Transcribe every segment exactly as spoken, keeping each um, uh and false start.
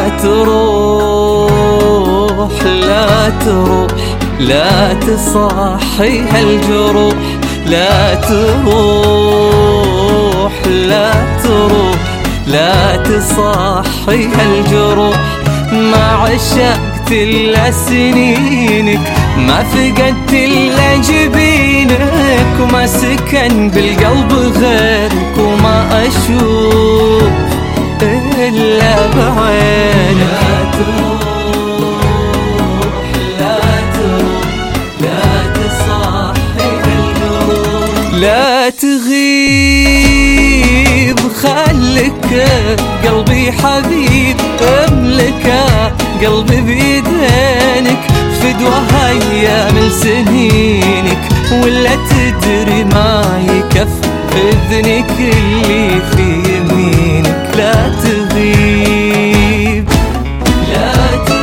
تروح لا تروح لا تصحي هالجروح، لا تروح لا تروح لا تصحي هالجروح. ما عشقت إلا سنينك، ما فقدت إلا جبينك، وما سكن بالقلب غيرك، وما أشوف إلا بعينك. لا تروح لا تروح لا تصحي هالجروح، لا تغيب خلك قلبي حبيب، املكه قلبي بيدينك، فدوة أيام سنينك، ولا تدري ما يكفي إذنك اللي في يمينك. لا تغيب لا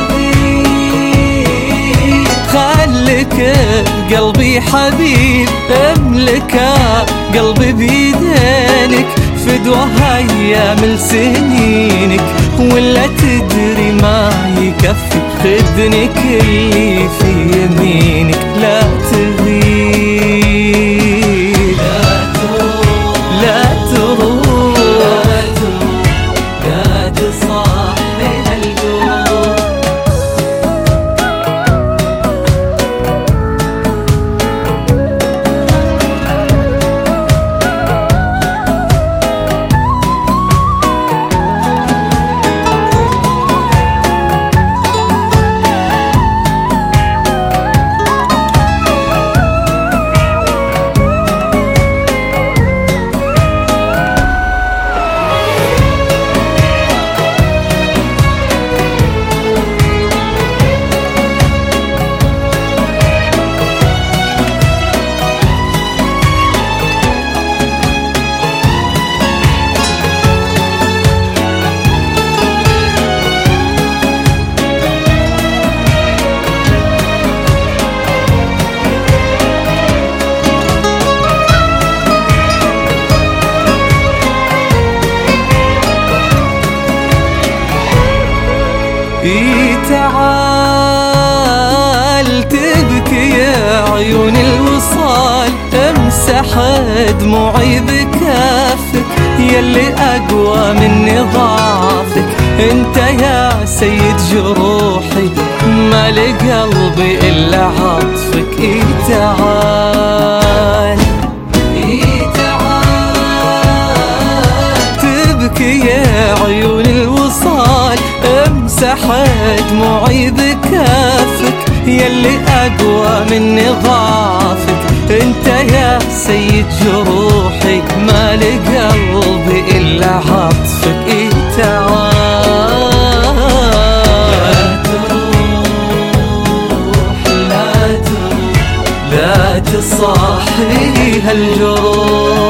تغيب خلك قلبي حبيب، املكه قلبي بيدينك، فدوة أيام سنينك، ولا تدري ما يكفي خدنك اللي في يمينك. لا تغيب لا تروح لا تروح لا تصحي هالجروح. إي تعال تبكي يا عيون الوصال، امسح دموعي بكافك، يلي أقوى من ضعفك، انت يا سيد جروحي، ما لقلبي إلا عطفك. إي تعال إي تعال تبكي يا عيون الوصال، امسح دموعي بكافك، يلي أقوى من ضعفك، انت يا سيد جروحي، ما لقلبي إلا عطفك. إي تعال لا تروح لا تروح لا تصحي هالجروح.